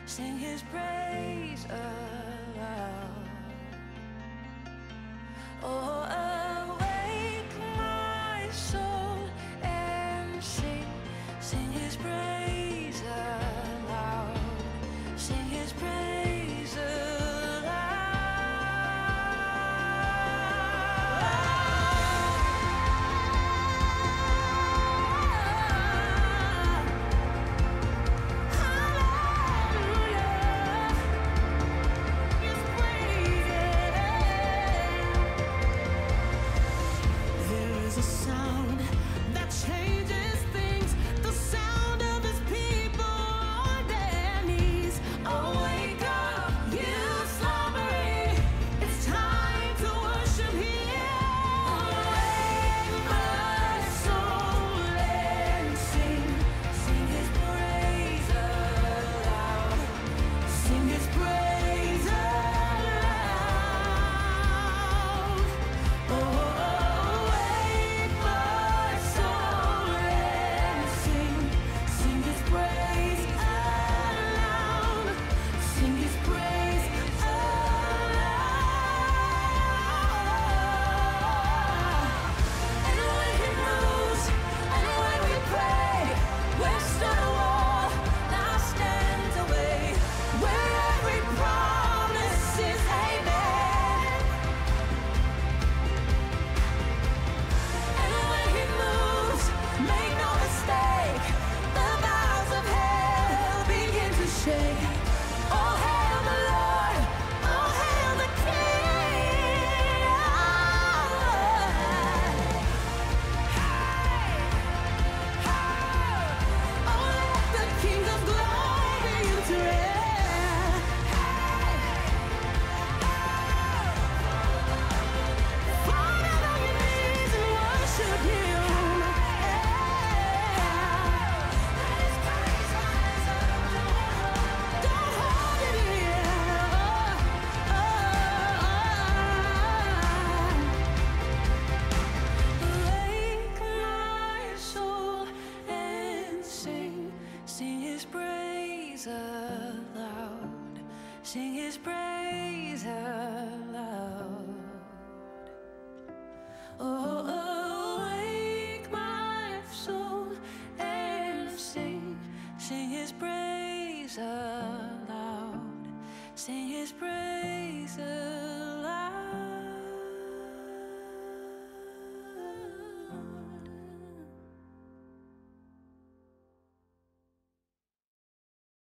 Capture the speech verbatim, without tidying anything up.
sing his praise aloud. Oh, awake my soul and sing, sing his praise aloud, sing his praise aloud. Hallelujah, his praise. There is a sound that changes things, the sound of his people on their knees. Awake up, you slumbering, it's time to worship him. Awake my soul and sing, sing his praise aloud, sing his praise aloud. Oh, awake my soul and sing, sing his praise aloud, sing his praise aloud. And when he moves, and when we pray, we're stood a wall, now stands away, where every promise is amen. And when he moves, make no mistake, the boughs of hell begin to shake. Oh, hail the Lord, oh, hail the King. Oh, let the King of glory enter in. Fall down on your knees and worship him. Don't hold it in. Awake my soul and sing, sing his praise aloud, sing his praise aloud. Oh, awake my soul and sing, sing his praise aloud, sing his praise aloud.